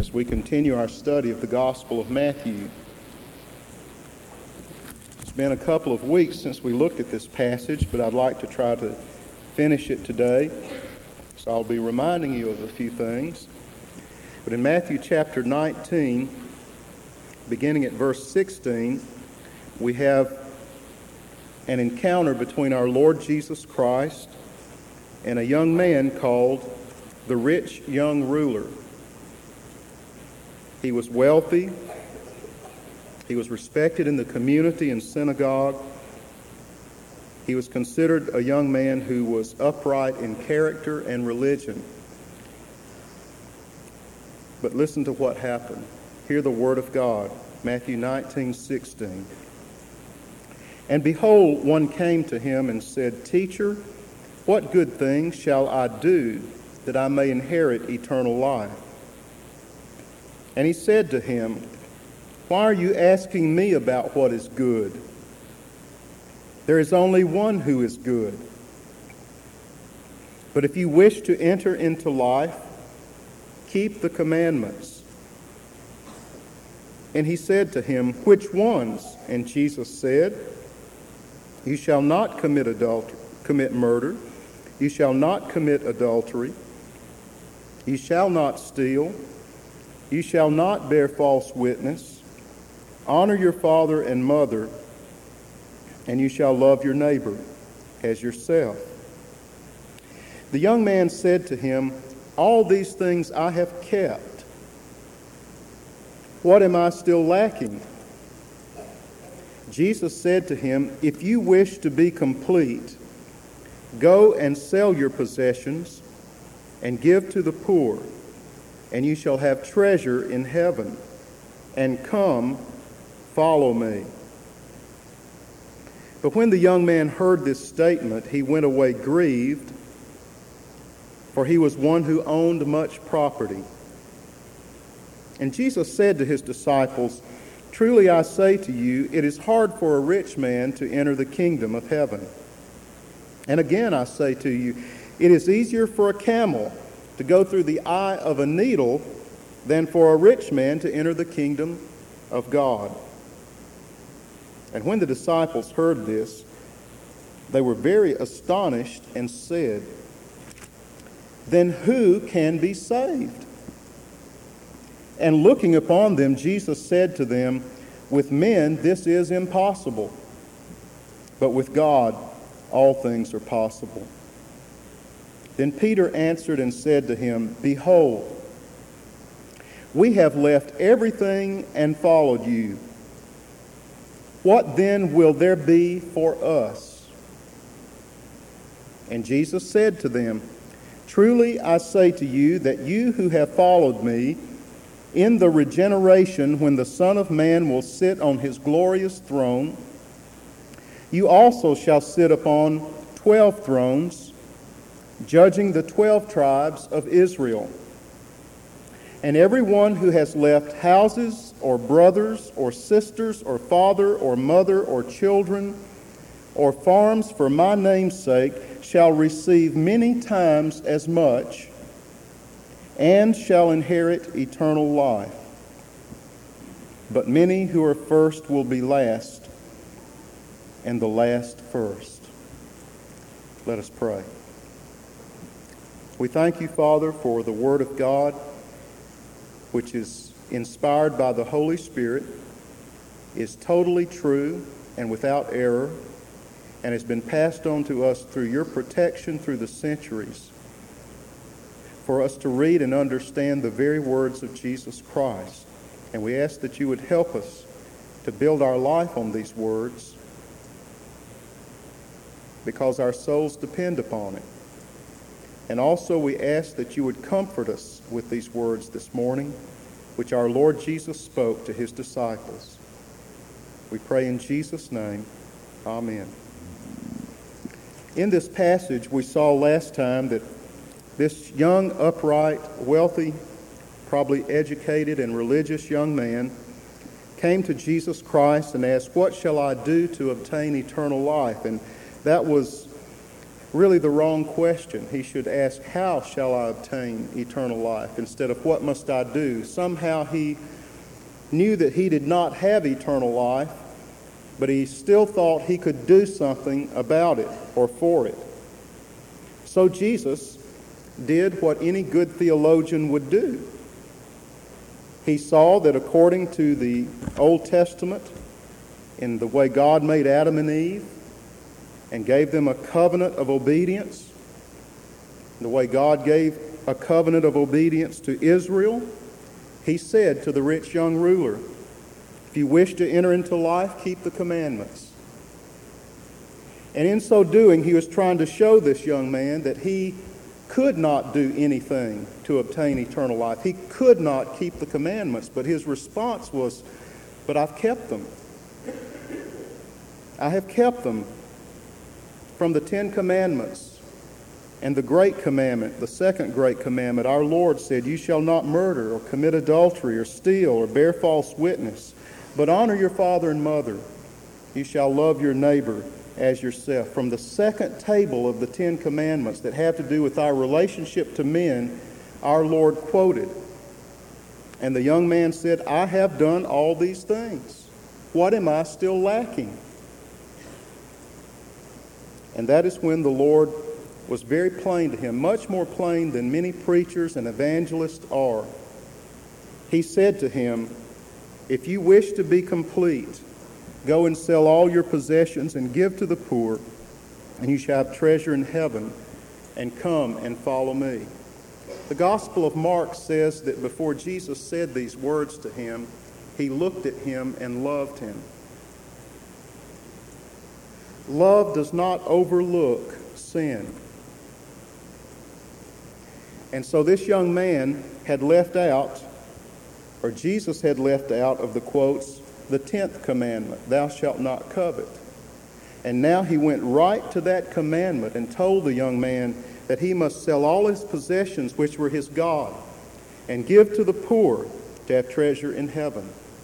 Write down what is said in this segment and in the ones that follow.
as we continue our study of the Gospel of Matthew. It's been a couple of weeks since we looked at this passage, but I'd like to try to finish it today. So I'll be reminding you of a few things. But in Matthew chapter 19, beginning at verse 16, we have an encounter between our Lord Jesus Christ and a young man called the rich young ruler. He was wealthy. He was respected in the community and synagogue. He was considered a young man who was upright in character and religion. But listen to what happened. Hear the word of God, Matthew 19:16. And behold, one came to him and said, "Teacher, what good thing shall I do that I may inherit eternal life?" And he said to him, "Why are you asking me about what is good? There is only one who is good. But if you wish to enter into life, keep the commandments." And he said to him, "Which ones?" And Jesus said, "You shall not commit murder. You shall not commit adultery. You shall not steal. You shall not bear false witness. Honor your father and mother, and you shall love your neighbor as yourself." The young man said to him, "All these things I have kept. What am I still lacking?" Jesus said to him, "If you wish to be complete, go and sell your possessions and give to the poor, and you shall have treasure in heaven. And come, follow me." But when the young man heard this statement, he went away grieved, for he was one who owned much property. And Jesus said to his disciples, "Truly I say to you, it is hard for a rich man to enter the kingdom of heaven. And again I say to you, it is easier for a camel to go through the eye of a needle than for a rich man to enter the kingdom of God." And when the disciples heard this, they were very astonished and said, "Then who can be saved?" And looking upon them, Jesus said to them, "With men this is impossible, but with God all things are possible." Then Peter answered and said to him, "Behold, we have left everything and followed you. What then will there be for us?" And Jesus said to them, "Truly I say to you that you who have followed me, in the regeneration when the Son of Man will sit on his glorious throne, you also shall sit upon 12 thrones, judging the 12 tribes of Israel. And everyone who has left houses or brothers or sisters or father or mother or children or farms for my name's sake shall receive many times as much and shall inherit eternal life. But many who are first will be last, and the last first." Let us pray. We thank you, Father, for the Word of God, which is inspired by the Holy Spirit, is totally true and without error, and has been passed on to us through your protection through the centuries, for us to read and understand the very words of Jesus Christ. And we ask that you would help us to build our life on these words, because our souls depend upon it. And also we ask that you would comfort us with these words this morning, which our Lord Jesus spoke to his disciples. We pray in Jesus' name, amen. In this passage, we saw last time that this young, upright, wealthy, probably educated and religious young man came to Jesus Christ and asked, "What shall I do to obtain eternal life?" And that was really the wrong question. He should ask, how shall I obtain eternal life, instead of what must I do? Somehow he knew that he did not have eternal life, but he still thought he could do something about it or for it. So Jesus did what any good theologian would do. He saw that according to the Old Testament, in the way God made Adam and Eve and gave them a covenant of obedience, the way God gave a covenant of obedience to Israel, he said to the rich young ruler, if you wish to enter into life, keep the commandments. And in so doing, he was trying to show this young man that he could not do anything to obtain eternal life. He could not keep the commandments, but his response was, but I've kept them. I have kept them. From the 10 Commandments and the great commandment, the second great commandment, our Lord said, you shall not murder or commit adultery or steal or bear false witness, but honor your father and mother. You shall love your neighbor as yourself. From the second table of the 10 Commandments that have to do with our relationship to men, our Lord quoted. And the young man said, I have done all these things. What am I still lacking? And that is when the Lord was very plain to him, much more plain than many preachers and evangelists are. He said to him, if you wish to be complete, go and sell all your possessions and give to the poor, and you shall have treasure in heaven, and come and follow me. The Gospel of Mark says that before Jesus said these words to him, he looked at him and loved him. Love does not overlook sin. And so this young man had left out, or Jesus had left out of the quotes, the 10th commandment, thou shalt not covet. And now he went right to that commandment and told the young man that he must sell all his possessions, which were his God, and give to the poor to have treasure in heaven.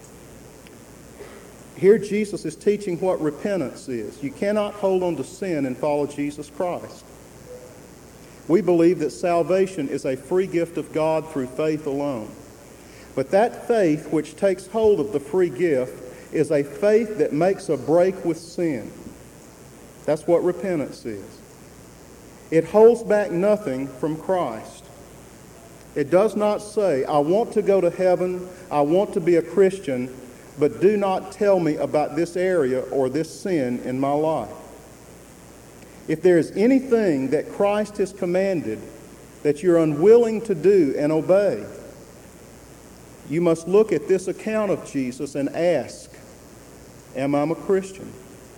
Here Jesus is teaching what repentance is. You cannot hold on to sin and follow Jesus Christ. We believe that salvation is a free gift of God through faith alone. But that faith which takes hold of the free gift is a faith that makes a break with sin. That's what repentance is. It holds back nothing from Christ. It does not say, I want to go to heaven, I want to be a Christian, but do not tell me about this area or this sin in my life. If there is anything that Christ has commanded that you're unwilling to do and obey, you must look at this account of Jesus and ask, am I a Christian?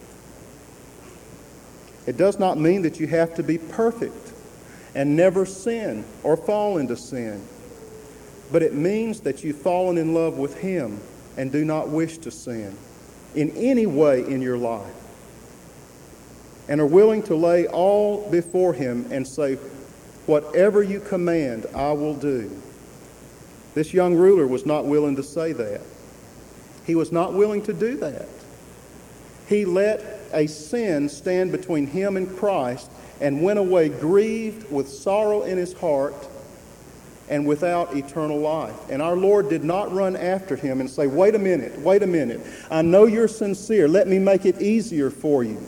It does not mean that you have to be perfect and never sin or fall into sin, but it means that you've fallen in love with Him and do not wish to sin in any way in your life, and are willing to lay all before Him and say, whatever you command, I will do. This young ruler was not willing to say that. He was not willing to do that. He let a sin stand between him and Christ and went away grieved with sorrow in his heart and without eternal life. And our Lord did not run after him and say, wait a minute. I know you're sincere. Let me make it easier for you.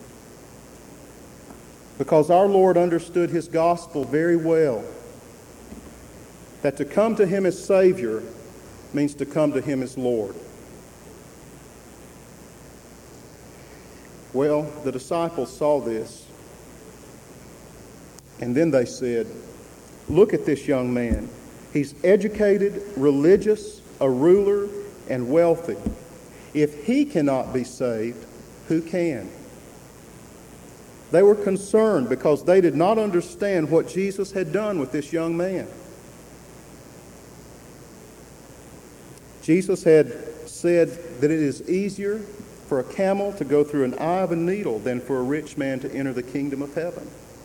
Because our Lord understood His gospel very well. That to come to Him as Savior means to come to Him as Lord. Well, the disciples saw this, and then they said, look at this young man. He's educated, religious, a ruler, and wealthy. If he cannot be saved, who can? They were concerned because they did not understand what Jesus had done with this young man. Jesus had said that it is easier for a camel to go through an eye of a needle than for a rich man to enter the kingdom of heaven.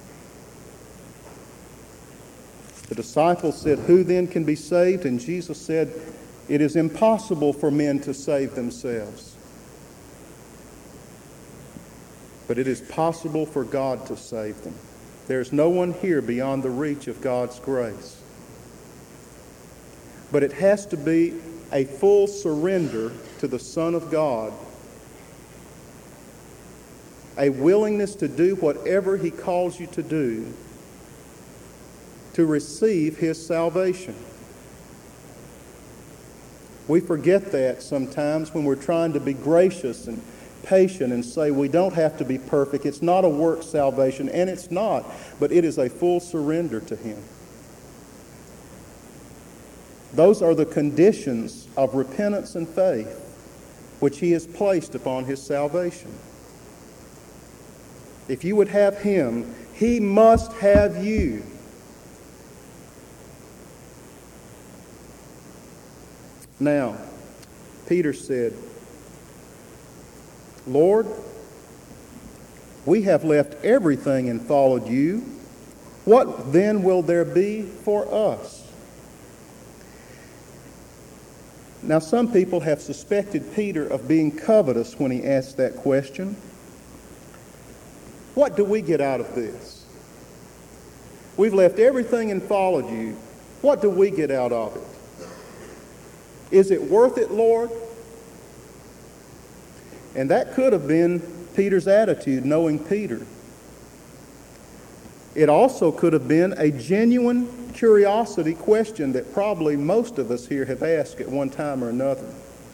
The disciples said, who then can be saved? And Jesus said, it is impossible for men to save themselves. but it is possible for God to save them. There's no one here beyond the reach of God's grace. But it has to be a full surrender to the Son of God, a willingness to do whatever He calls you to do to receive His salvation. We forget that sometimes when we're trying to be gracious and patient and say we don't have to be perfect. It's not a work salvation, and it's not, but it is a full surrender to Him. Those are the conditions of repentance and faith which He has placed upon His salvation. If you would have Him, He must have you. Now, Peter said, Lord, we have left everything and followed you. What then will there be for us? Now, some people have suspected Peter of being covetous when he asked that question. What do we get out of this? We've left everything and followed you. What do we get out of it? Is it worth it, Lord? And that could have been Peter's attitude, knowing Peter. It also could have been a genuine curiosity question that probably most of us here have asked at one time or another.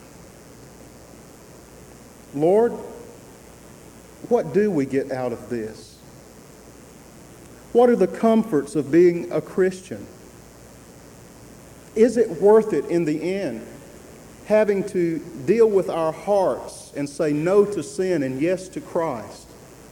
Lord, what do we get out of this? What are the comforts of being a Christian? Is it worth it in the end, having to deal with our hearts and say no to sin and yes to Christ?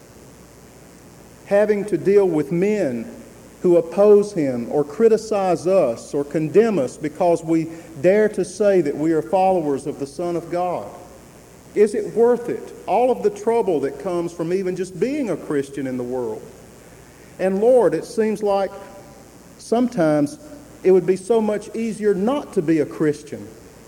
Having to deal with men who oppose Him or criticize us or condemn us because we dare to say that we are followers of the Son of God? Is it worth it? All of the trouble that comes from even just being a Christian in the world. And Lord, it seems like sometimes it would be so much easier not to be a Christian.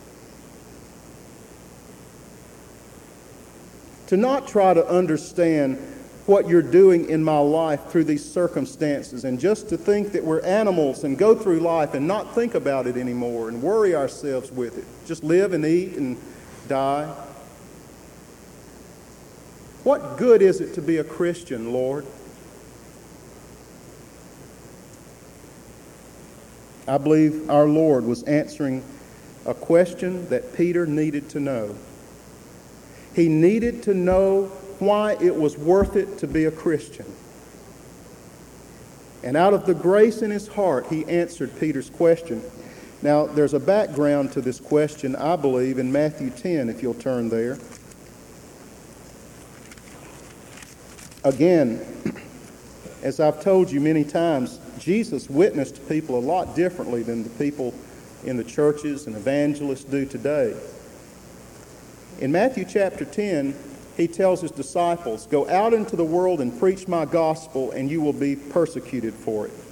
To not try to understand what you're doing in my life through these circumstances, and just to think that we're animals and go through life and not think about it anymore and worry ourselves with it. Just live and eat and die. What good is it to be a Christian, Lord? I believe our Lord was answering a question that Peter needed to know. He needed to know why it was worth it to be a Christian. And out of the grace in his heart, he answered Peter's question. Now, there's a background to this question, I believe, in Matthew 10, if you'll turn there. Again, as I've told you many times, Jesus witnessed to people a lot differently than the people in the churches and evangelists do today. In Matthew chapter 10, he tells his disciples, "Go out into the world and preach my gospel, and you will be persecuted for it."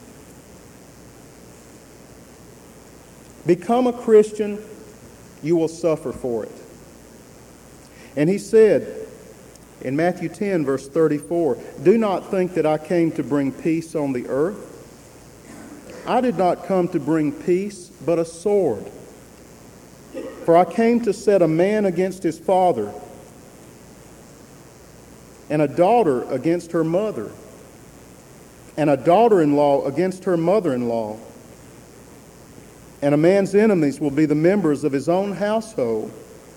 Become a Christian, you will suffer for it. And he said in Matthew 10, verse 34, "Do not think that I came to bring peace on the earth. I did not come to bring peace, but a sword. For I came to set a man against his father, and a daughter against her mother, and a daughter-in-law against her mother-in-law. And a man's enemies will be the members of his own household.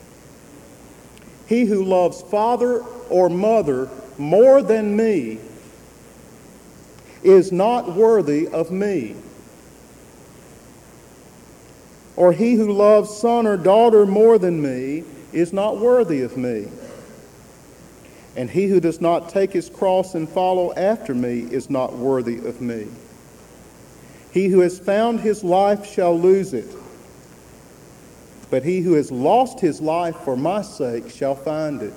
He who loves father or mother more than me is not worthy of me. Or he who loves son or daughter more than me is not worthy of me. And he who does not take his cross and follow after me is not worthy of me. He who has found his life shall lose it, but he who has lost his life for my sake shall find it."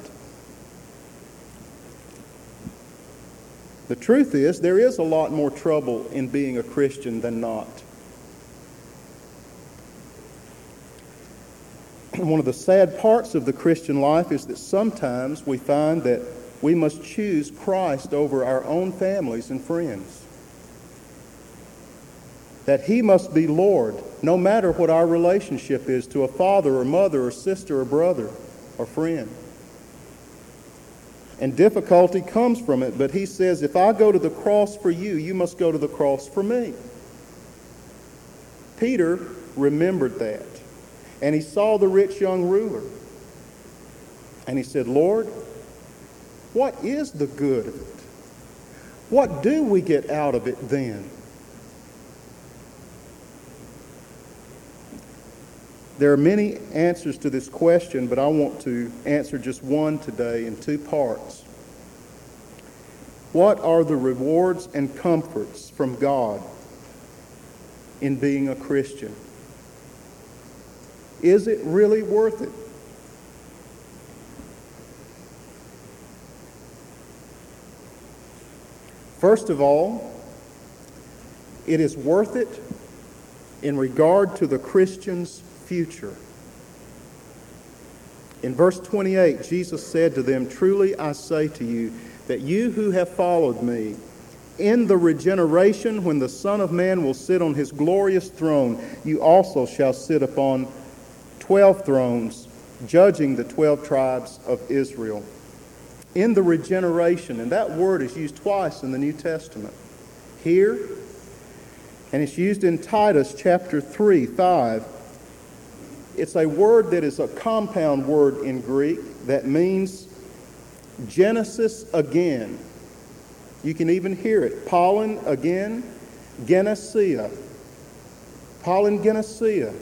The truth is, there is a lot more trouble in being a Christian than not. One of the sad parts of the Christian life is that sometimes we find that we must choose Christ over our own families and friends. That He must be Lord, no matter what our relationship is to a father or mother or sister or brother or friend. And difficulty comes from it, but He says, if I go to the cross for you, you must go to the cross for me. Peter remembered that, and he saw the rich young ruler. And he said, Lord, what is the good of it? What do we get out of it then? There are many answers to this question, but I want to answer just one today in two parts. What are the rewards and comforts from God in being a Christian? Is it really worth it? First of all, it is worth it in regard to the Christian's future. In verse 28, Jesus said to them, truly I say to you, that you who have followed me, in the regeneration when the Son of Man will sit on his glorious throne, you also shall sit upon 12 thrones, judging the 12 tribes of Israel. In the regeneration, and that word is used twice in the New Testament. Here, and it's used in Titus chapter 3:5. It's a word that is a compound word in Greek that means Genesis again. You can even hear it. Pollen again, Genesia. Pollen Genesia.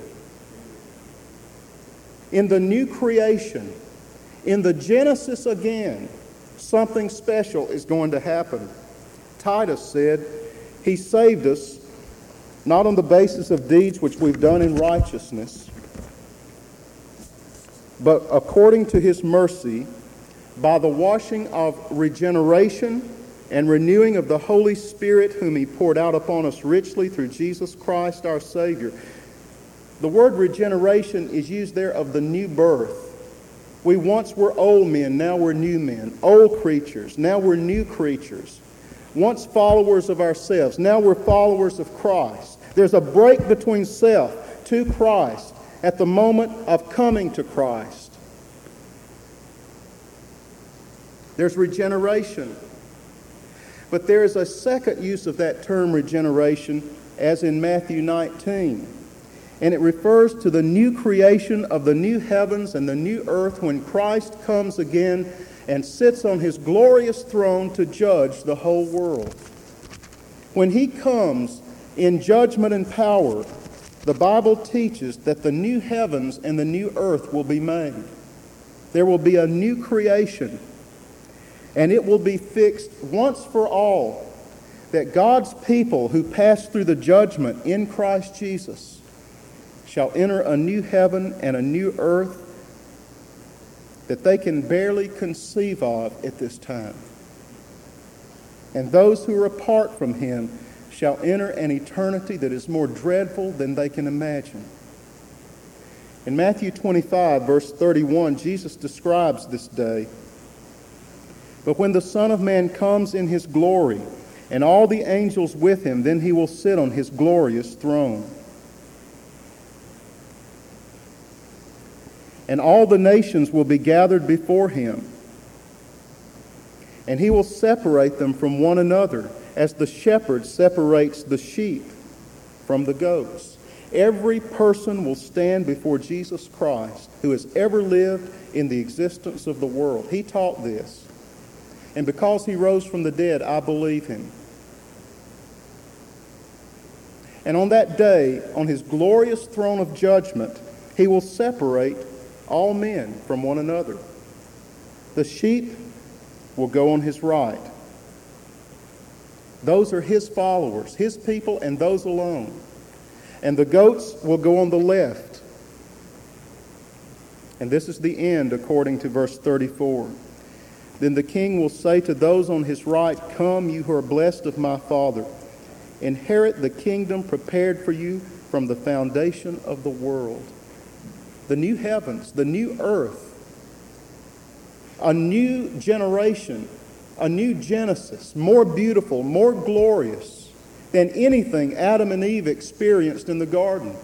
In the new creation, in the Genesis again, something special is going to happen. Titus said, He saved us not on the basis of deeds which we've done in righteousness, but according to His mercy, by the washing of regeneration and renewing of the Holy Spirit, whom He poured out upon us richly through Jesus Christ our Savior. The word regeneration is used there of the new birth. We once were old men, now we're new men. Old creatures, now we're new creatures. Once followers of ourselves, now we're followers of Christ. There's a break between self to Christ at the moment of coming to Christ. There's regeneration. But there is a second use of that term regeneration, as in Matthew 19. And it refers to the new creation of the new heavens and the new earth when Christ comes again and sits on His glorious throne to judge the whole world. When He comes in judgment and power, the Bible teaches that the new heavens and the new earth will be made. There will be a new creation, and it will be fixed once for all that God's people who pass through the judgment in Christ Jesus shall enter a new heaven and a new earth that they can barely conceive of at this time. And those who are apart from Him shall enter an eternity that is more dreadful than they can imagine. In Matthew 25, verse 31, Jesus describes this day. But when the Son of Man comes in His glory, and all the angels with Him, then He will sit on His glorious throne. And all the nations will be gathered before Him. And He will separate them from one another, as the shepherd separates the sheep from the goats. Every person will stand before Jesus Christ who has ever lived in the existence of the world. He taught this. And because He rose from the dead, I believe Him. And on that day, on His glorious throne of judgment, He will separate all men from one another. The sheep will go on His right. Those are His followers, His people, and those alone. And the goats will go on the left. And this is the end according to verse 34. Then the King will say to those on His right, Come, you who are blessed of my Father. Inherit the kingdom prepared for you from the foundation of the world. The new heavens, the new earth, a new generation, a new Genesis, more beautiful, more glorious than anything Adam and Eve experienced in the garden.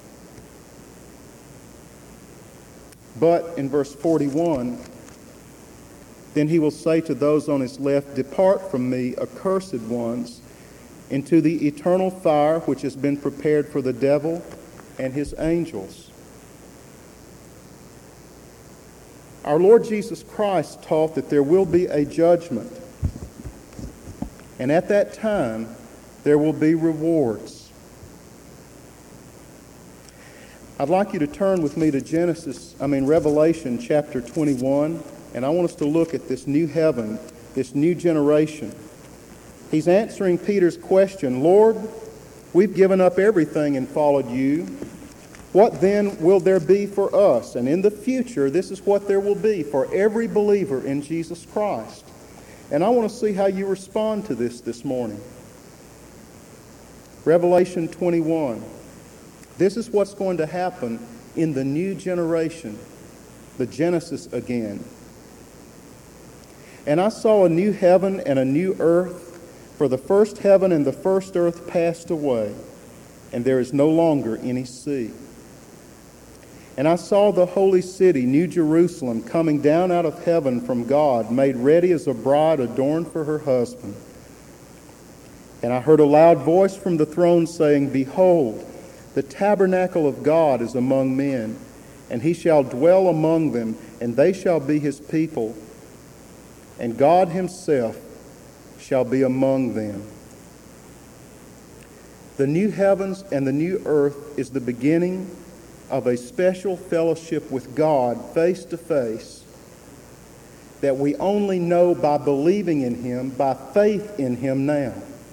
But in verse 41, then he will say to those on his left, "Depart from me, accursed ones, into the eternal fire which has been prepared for the devil and his angels." Our Lord Jesus Christ taught that there will be a judgment, and at that time there will be rewards. I'd like you to turn with me to Revelation chapter 21, and I want us to look at this new heaven, this new generation. He's answering Peter's question, "Lord, we've given up everything and followed you. What then will there be for us?" And in the future, this is what there will be for every believer in Jesus Christ. And I want to see how you respond to this morning. Revelation 21. This is what's going to happen in the new generation, the Genesis again. "And I saw a new heaven and a new earth, for the first heaven and the first earth passed away, and there is no longer any sea. And I saw the holy city, New Jerusalem, coming down out of heaven from God, made ready as a bride adorned for her husband. And I heard a loud voice from the throne saying, 'Behold, the tabernacle of God is among men, and he shall dwell among them, and they shall be his people, and God himself shall be among them.'" The new heavens and the new earth is the beginning of a special fellowship with God face to face that we only know by believing in him, by faith in him now.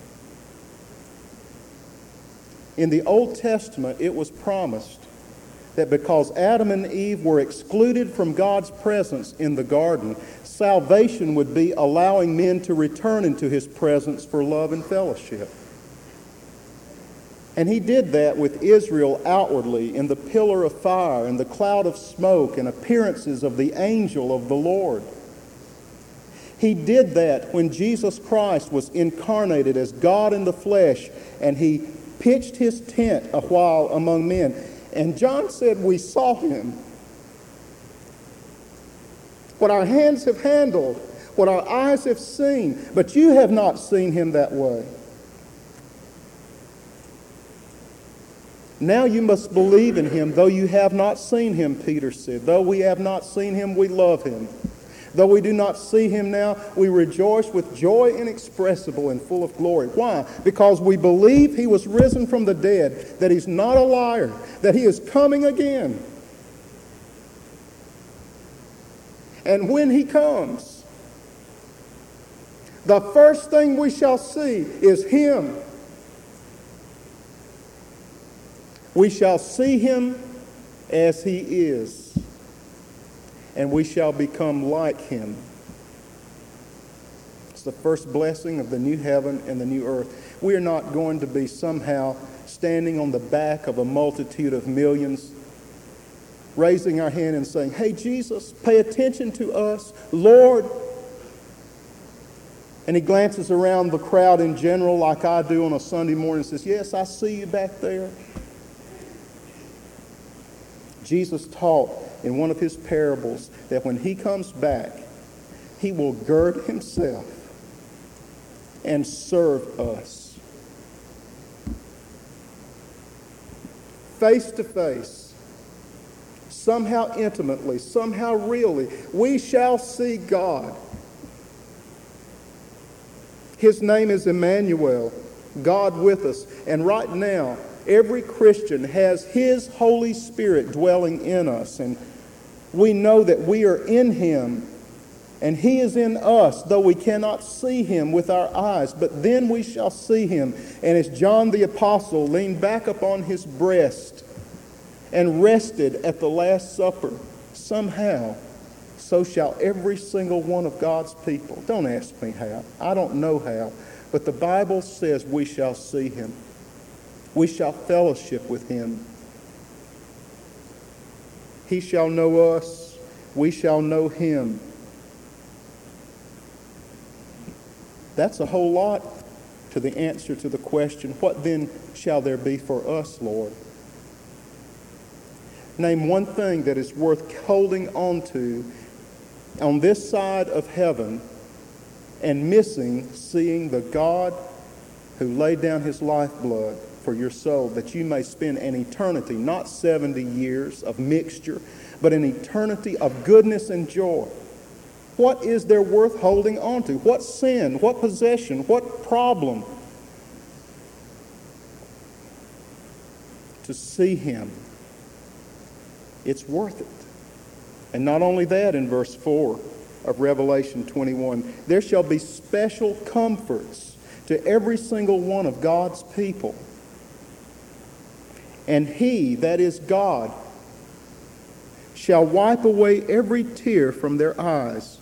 In the Old Testament, it was promised that because Adam and Eve were excluded from God's presence in the garden, salvation would be allowing men to return into his presence for love and fellowship. And he did that with Israel outwardly in the pillar of fire and the cloud of smoke and appearances of the angel of the Lord. He did that when Jesus Christ was incarnated as God in the flesh, and he pitched his tent a while among men. And John said, "We saw him. What our hands have handled, what our eyes have seen, but you have not seen him that way. Now you must believe in him, though you have not seen him," Peter said. "Though we have not seen him, we love him. Though we do not see him now, we rejoice with joy inexpressible and full of glory." Why? Because we believe he was risen from the dead, that he's not a liar, that he is coming again. And when he comes, the first thing we shall see is him. We shall see him as he is, and we shall become like him. It's the first blessing of the new heaven and the new earth. We are not going to be somehow standing on the back of a multitude of millions, raising our hand and saying, "Hey, Jesus, pay attention to us, Lord." And he glances around the crowd in general like I do on a Sunday morning and says, "Yes, I see you back there." Jesus taught in one of his parables that when he comes back, he will gird himself and serve us. Face to face, somehow intimately, somehow really, we shall see God. His name is Emmanuel, God with us. And right now, every Christian has his Holy Spirit dwelling in us. And we know that we are in him, and he is in us, though we cannot see him with our eyes. But then we shall see him. And as John the Apostle leaned back upon his breast and rested at the Last Supper, somehow, so shall every single one of God's people. Don't ask me how. I don't know how. But the Bible says we shall see him. We shall fellowship with him. He shall know us. We shall know him. That's a whole lot to the answer to the question, what then shall there be for us, Lord? Name one thing that is worth holding on to on this side of heaven and missing seeing the God who laid down his lifeblood for your soul, that you may spend an eternity, not 70 years of mixture, but an eternity of goodness and joy. What is there worth holding on to? What sin? What possession? What problem? To see him, it's worth it. And not only that, in verse 4 of Revelation 21, there shall be special comforts to every single one of God's people. And he, that is God, shall wipe away every tear from their eyes.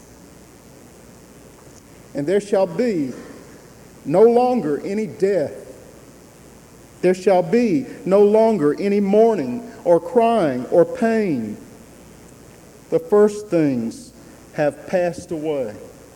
And there shall be no longer any death. There shall be no longer any mourning or crying or pain. The first things have passed away.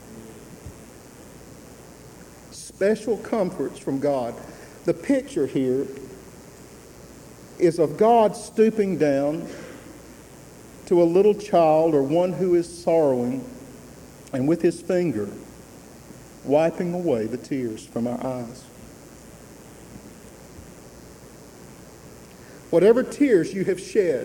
Special comforts from God. The picture here is of God stooping down to a little child or one who is sorrowing, and with his finger wiping away the tears from our eyes. Whatever tears you have shed,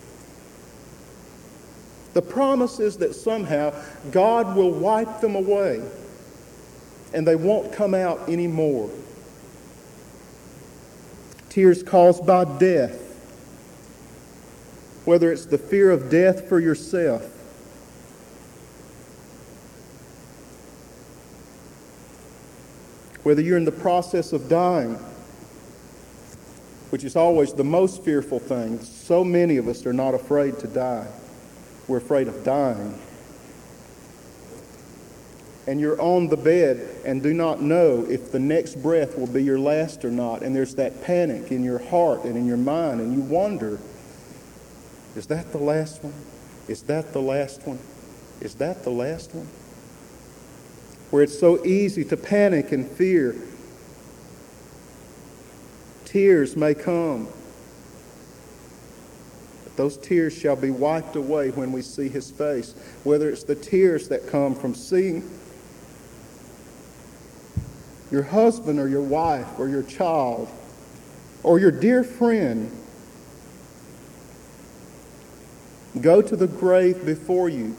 the promise is that somehow God will wipe them away and they won't come out anymore. Tears caused by death, whether it's the fear of death for yourself, whether you're in the process of dying, which is always the most fearful thing. So many of us are not afraid to die. We're afraid of dying. And you're on the bed and do not know if the next breath will be your last or not. And there's that panic in your heart and in your mind, and you wonder, is that the last one? Is that the last one? Is that the last one? Where it's so easy to panic and fear. Tears may come, but those tears shall be wiped away when we see his face. Whether it's the tears that come from seeing your husband or your wife or your child or your dear friend go to the grave before you,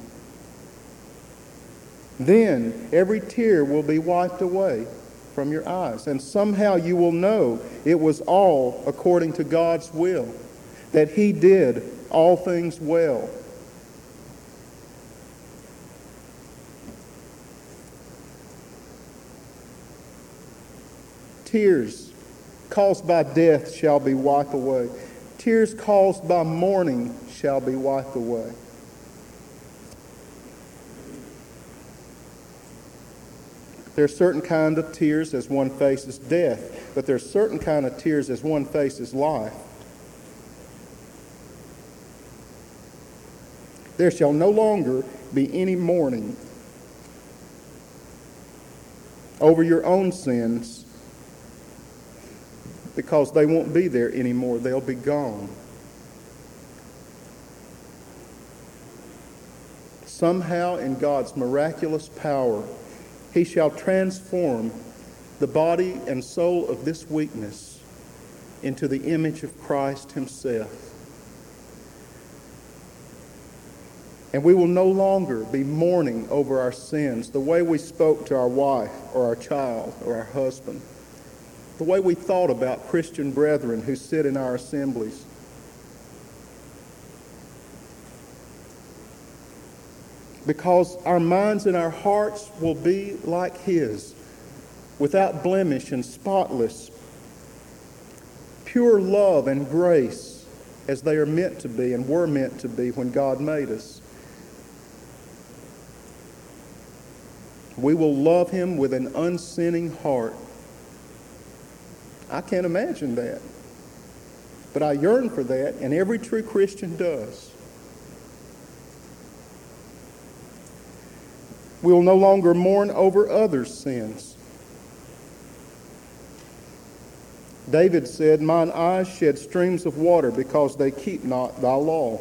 then every tear will be wiped away from your eyes. And somehow you will know it was all according to God's will, that he did all things well. Tears caused by death shall be wiped away. Tears caused by mourning shall be wiped away. There are certain kind of tears as one faces death, but there are certain kind of tears as one faces life. There shall no longer be any mourning over your own sins, because they won't be there anymore. They'll be gone. Somehow, in God's miraculous power, he shall transform the body and soul of this weakness into the image of Christ himself. And we will no longer be mourning over our sins the way we spoke to our wife or our child or our husband, the way we thought about Christian brethren who sit in our assemblies. Because our minds and our hearts will be like his, without blemish and spotless, pure love and grace as they are meant to be and were meant to be when God made us. We will love him with an unsinning heart. I can't imagine that, but I yearn for that, and every true Christian does. We will no longer mourn over others' sins. David said, "Mine eyes shed streams of water because they keep not thy law."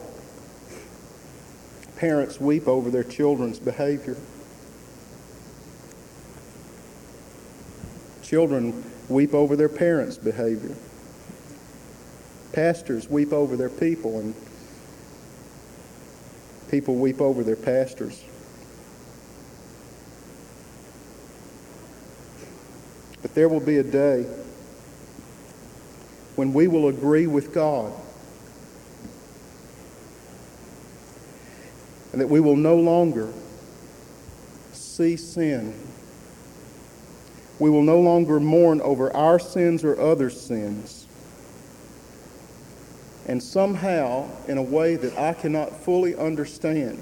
Parents weep over their children's behavior. Children weep over their parents' behavior. Pastors weep over their people, and people weep over their pastors. But there will be a day when we will agree with God, and that we will no longer see sin. We will no longer mourn over our sins or others' sins. And somehow, in a way that I cannot fully understand,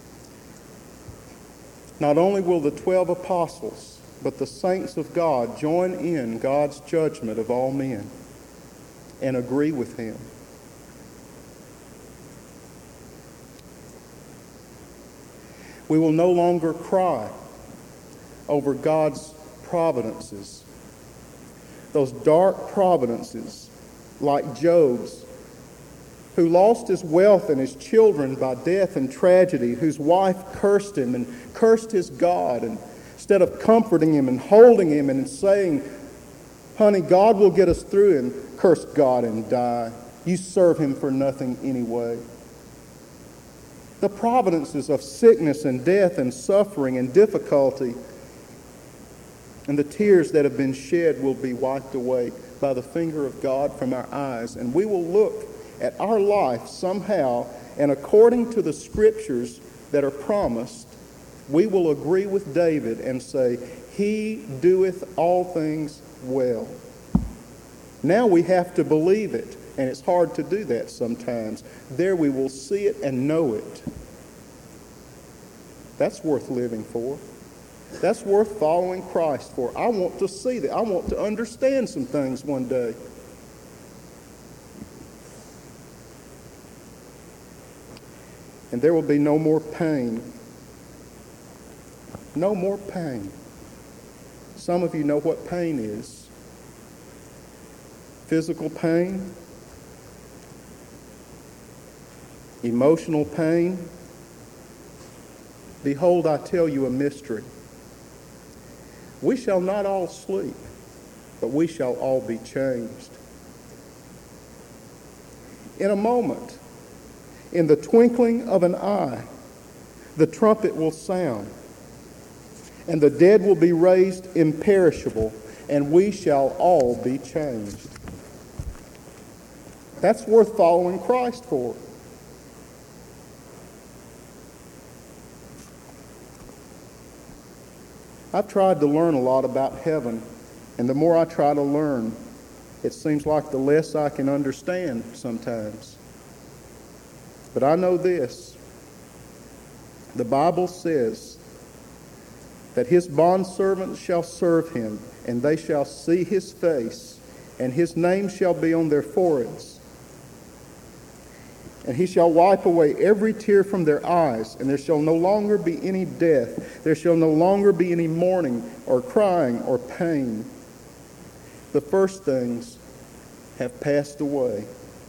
not only will the 12 apostles, but the saints of God join in God's judgment of all men and agree with Him. We will no longer cry over God's providences, those dark providences like Job's, who lost his wealth and his children by death and tragedy, whose wife cursed him and cursed his God, and instead of comforting him and holding him and saying, "Honey, God will get us through," and cursed God and die. You serve Him for nothing anyway. The providences of sickness and death and suffering and difficulty and the tears that have been shed will be wiped away by the finger of God from our eyes, and we will look at our life somehow, and according to the scriptures that are promised, we will agree with David and say, "He doeth all things well." Now we have to believe it, and it's hard to do that sometimes. There we will see it and know it. That's worth living for. That's worth following Christ for. I want to see that. I want to understand some things one day. And there will be no more pain. No more pain. Some of you know what pain is. Physical pain, emotional pain. Behold, I tell you a mystery. We shall not all sleep, but we shall all be changed. In a moment, in the twinkling of an eye, the trumpet will sound, and the dead will be raised imperishable, and we shall all be changed. That's worth following Christ for. I've tried to learn a lot about heaven, and the more I try to learn, it seems like the less I can understand sometimes. But I know this. The Bible says that His bondservants shall serve Him, and they shall see His face, and His name shall be on their foreheads. And He shall wipe away every tear from their eyes, and there shall no longer be any death. There shall no longer be any mourning or crying or pain. The first things have passed away.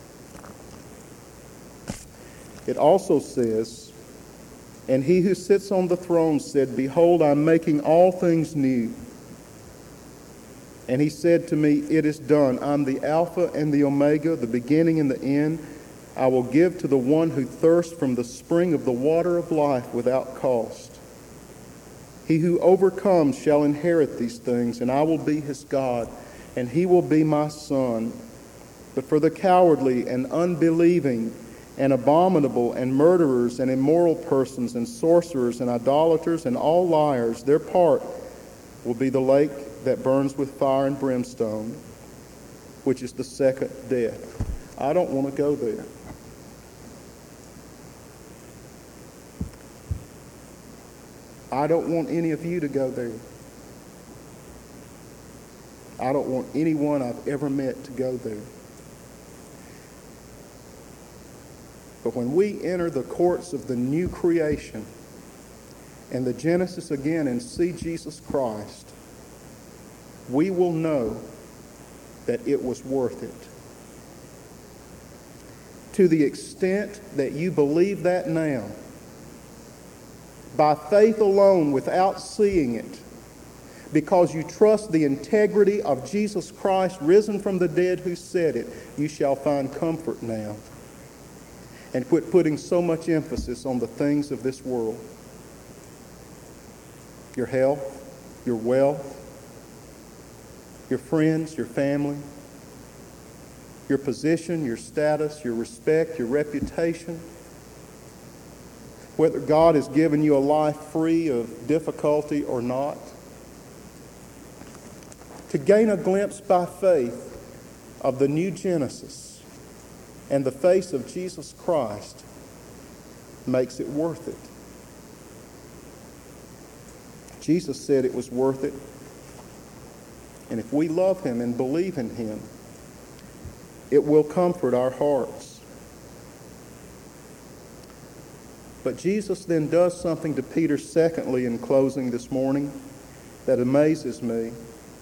It also says, "And He who sits on the throne said, Behold, I am making all things new. And He said to me, It is done. I am the Alpha and the Omega, the beginning and the end. I will give to the one who thirsts from the spring of the water of life without cost. He who overcomes shall inherit these things, and I will be his God, and he will be my son. But for the cowardly and unbelieving and abominable and murderers and immoral persons and sorcerers and idolaters and all liars, their part will be the lake that burns with fire and brimstone, which is the second death." I don't want to go there. I don't want any of you to go there. I don't want anyone I've ever met to go there. But when we enter the courts of the new creation, and the Genesis again and see Jesus Christ, we will know that it was worth it. To the extent that you believe that now, by faith alone, without seeing it, because you trust the integrity of Jesus Christ, risen from the dead, who said it, you shall find comfort now. And quit putting so much emphasis on the things of this world. Your health, your wealth, your friends, your family, your position, your status, your respect, your reputation. Whether God has given you a life free of difficulty or not. To gain a glimpse by faith of the new Genesis and the face of Jesus Christ makes it worth it. Jesus said it was worth it. And if we love Him and believe in Him, it will comfort our hearts. But Jesus then does something to Peter, secondly, in closing this morning, that amazes me.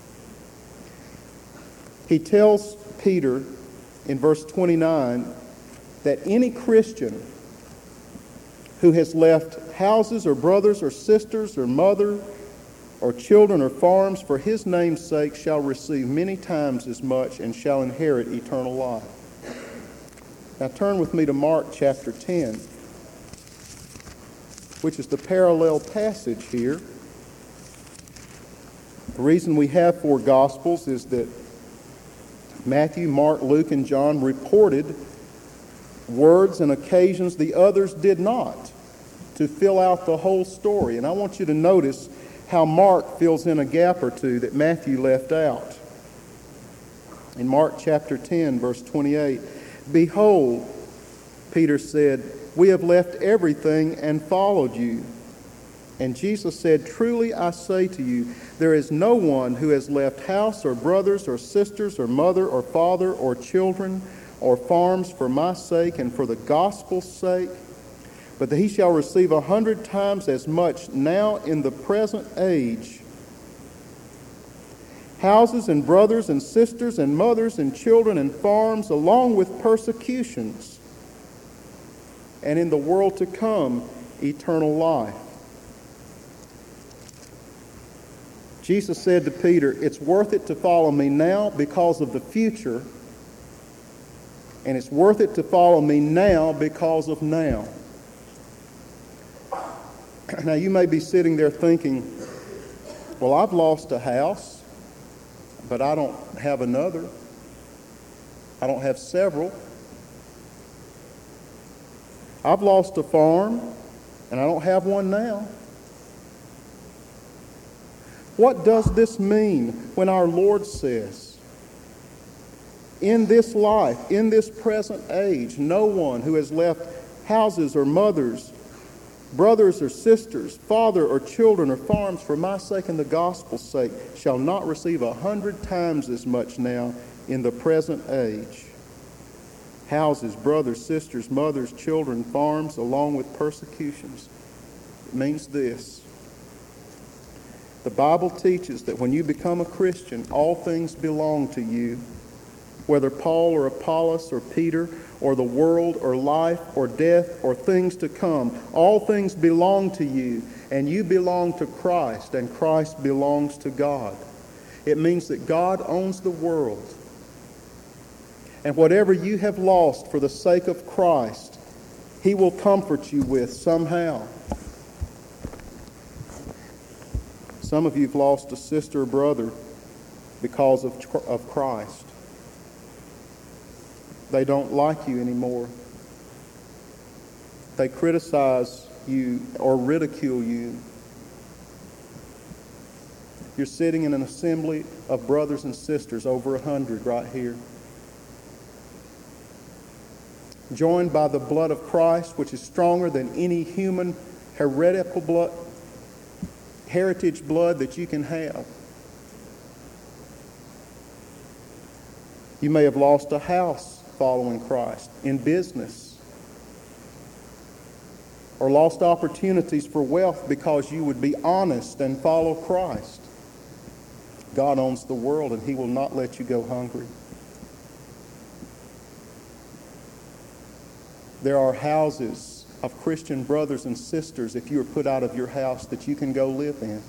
He tells Peter in verse 29 that any Christian who has left houses or brothers or sisters or mother or children or farms for His name's sake shall receive many times as much and shall inherit eternal life. Now turn with me to Mark chapter 10, which is the parallel passage here. The reason we have 4 Gospels is that Matthew, Mark, Luke, and John reported words and occasions the others did not, to fill out the whole story. And I want you to notice how Mark fills in a gap or two that Matthew left out. In Mark chapter 10, verse 28, "Behold," Peter said, "we have left everything and followed you." And Jesus said, "Truly I say to you, there is no one who has left house or brothers or sisters or mother or father or children or farms for my sake and for the gospel's sake, but that he shall receive 100 times as much now in the present age, houses and brothers and sisters and mothers and children and farms, along with persecutions, and in the world to come, eternal life." Jesus said to Peter, it's worth it to follow me now because of the future, and it's worth it to follow me now because of now. Now you may be sitting there thinking, well, I've lost a house, but I don't have another. I don't have several. I've lost a farm, and I don't have one now. What does this mean when our Lord says, in this life, in this present age, no one who has left houses or mothers, brothers or sisters, father or children or farms for my sake and the gospel's sake shall not receive 100 times as much now in the present age? Houses, brothers, sisters, mothers, children, farms, along with persecutions. It means this. The Bible teaches that when you become a Christian, all things belong to you. Whether Paul or Apollos or Peter or the world or life or death or things to come, all things belong to you, and you belong to Christ, and Christ belongs to God. It means that God owns the world. And whatever you have lost for the sake of Christ, He will comfort you with somehow. Some of you have lost a sister or brother because of Christ. They don't like you anymore. They criticize you or ridicule you. You're sitting in an assembly of brothers and sisters, over 100 right here, joined by the blood of Christ, which is stronger than any human heritage blood that you can have. You may have lost a house following Christ, in business. or lost opportunities for wealth because you would be honest and follow Christ. God owns the world, and He will not let you go hungry. There are houses of Christian brothers and sisters, if you are put out of your house, that you can go live in.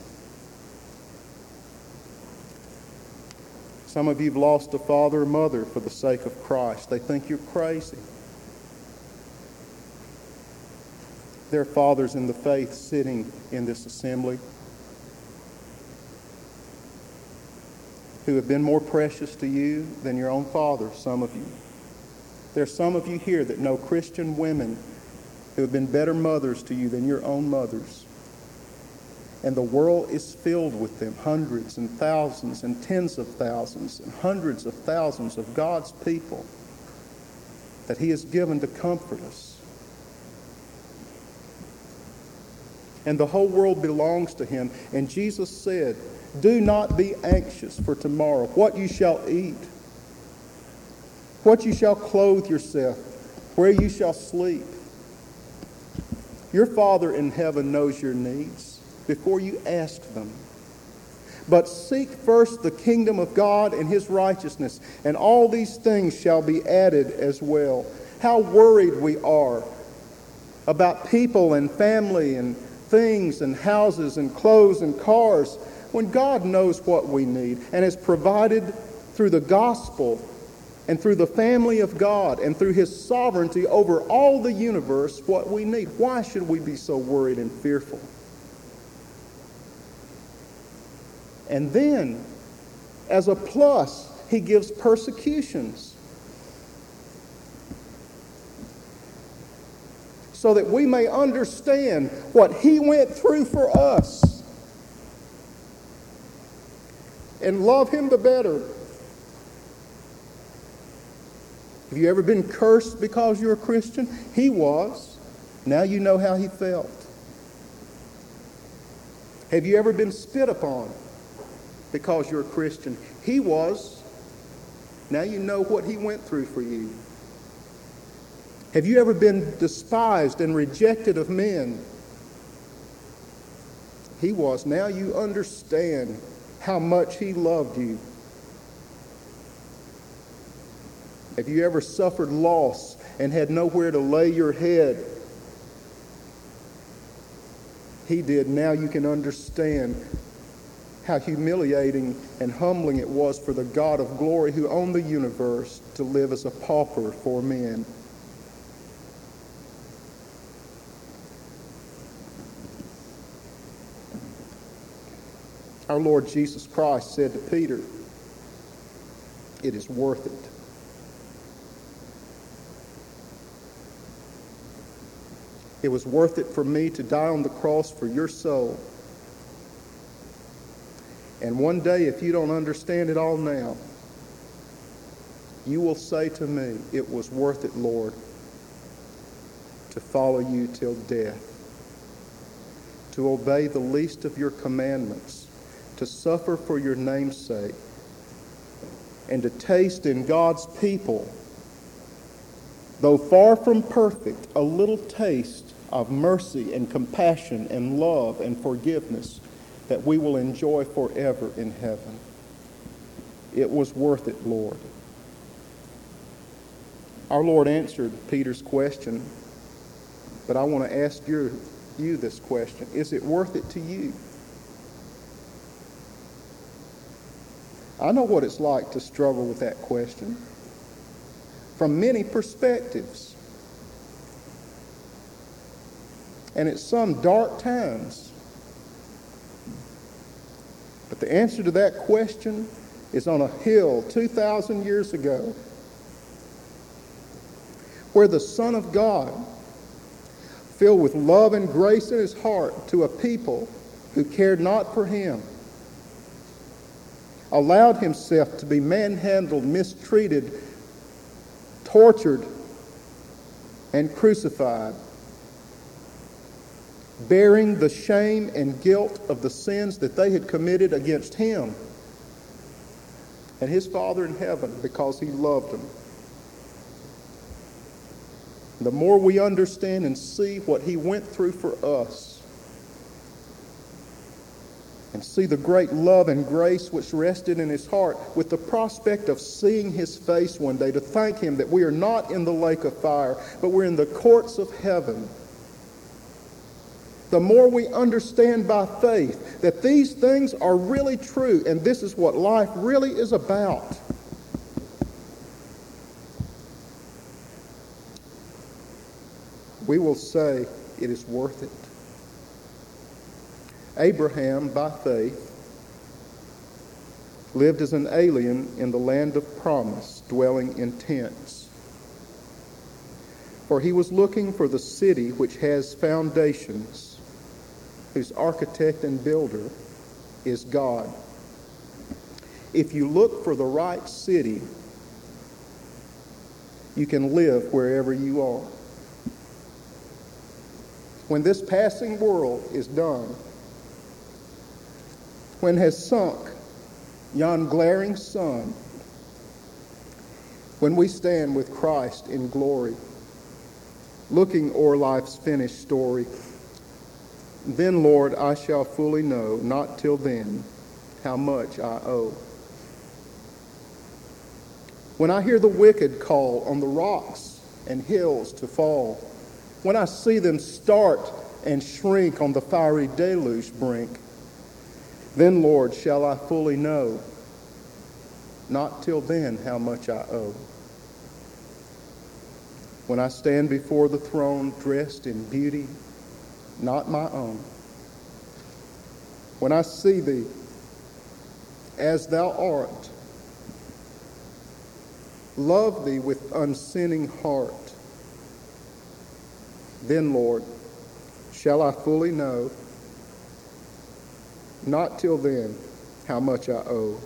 Some of you have lost a father or mother for the sake of Christ. They think you're crazy. There are fathers in the faith sitting in this assembly who have been more precious to you than your own father, some of you. There are some of you here that know Christian women who have been better mothers to you than your own mothers. And the world is filled with them, hundreds and thousands and tens of thousands and hundreds of thousands of God's people that He has given to comfort us. And the whole world belongs to Him. And Jesus said, "Do not be anxious for tomorrow, what you shall eat, what you shall clothe yourself, where you shall sleep. Your Father in heaven knows your needs before you ask them. But seek first the kingdom of God and His righteousness, and all these things shall be added as well." How worried we are about people and family and things and houses and clothes and cars, when God knows what we need and has provided through the gospel and through the family of God and through His sovereignty over all the universe what we need. Why should we be so worried and fearful? And then, as a plus, He gives persecutions, so that we may understand what He went through for us and love Him the better. Have you ever been cursed because you're a Christian? He was. Now you know how He felt. Have you ever been spit upon because you're a Christian? He was. Now you know what He went through for you. Have you ever been despised and rejected of men? He was. Now you understand how much He loved you. Have you ever suffered loss and had nowhere to lay your head? He did. Now you can understand how humiliating and humbling it was for the God of glory who owned the universe to live as a pauper for men. Our Lord Jesus Christ said to Peter, "It is worth it." It was worth it for me to die on the cross for your soul. And one day, if you don't understand it all now, you will say to me, "It was worth it, Lord, to follow you till death, to obey the least of your commandments, to suffer for your name's sake, and to taste in God's people, though far from perfect, a little taste of mercy and compassion and love and forgiveness that we will enjoy forever in heaven. It was worth it, Lord." Our Lord answered Peter's question, but I want to ask you this question. Is it worth it to you? I know what it's like to struggle with that question from many perspectives. And at some dark times. But the answer to that question is on a hill 2,000 years ago, where the Son of God, filled with love and grace in His heart to a people who cared not for Him, allowed Himself to be manhandled, mistreated, tortured, and crucified, bearing the shame and guilt of the sins that they had committed against Him and His Father in heaven, because He loved them. The more we understand and see what he went through for us, and see the great love and grace which rested in his heart, with the prospect of seeing his face one day, to thank him that we are not in the lake of fire, but we're in the courts of heaven. The more we understand by faith that these things are really true, and this is what life really is about, we will say it is worth it. Abraham, by faith, lived as an alien in the land of promise, dwelling in tents. For he was looking for the city which has foundations, whose architect and builder is God. If you look for the right city, you can live wherever you are. When this passing world is done, when has sunk yon glaring sun, when we stand with Christ in glory, looking o'er life's finished story, then, Lord, I shall fully know, not till then, how much I owe. When I hear the wicked call on the rocks and hills to fall, when I see them start and shrink on the fiery deluge brink, then, Lord, shall I fully know, not till then, how much I owe. When I stand before the throne dressed in beauty, not my own, when I see thee as thou art, love thee with unsinning heart, then, Lord, shall I fully know, not till then, how much I owe.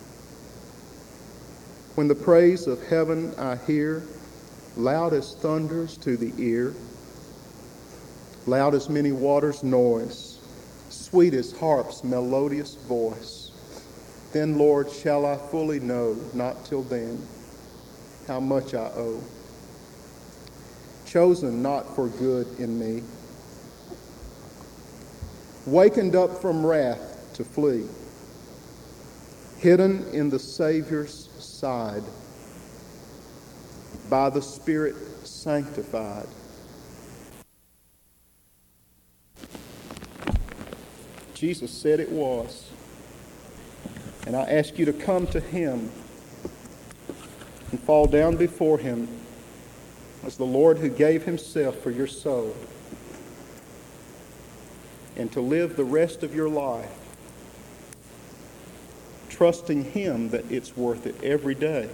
When the praise of heaven I hear, loud as thunders to the ear, loud as many waters' noise, sweet as harp's melodious voice, then, Lord, shall I fully know, not till then, how much I owe. Chosen not for good in me, wakened up from wrath to flee, hidden in the Savior's side, by the Spirit sanctified. Jesus said it was. And I ask you to come to him and fall down before him as the Lord who gave himself for your soul, and to live the rest of your life trusting him that it's worth it every day,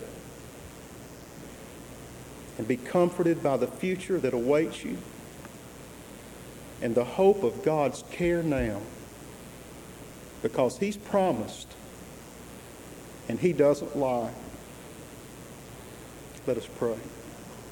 and be comforted by the future that awaits you and the hope of God's care now, because he's promised and he doesn't lie. Let us pray.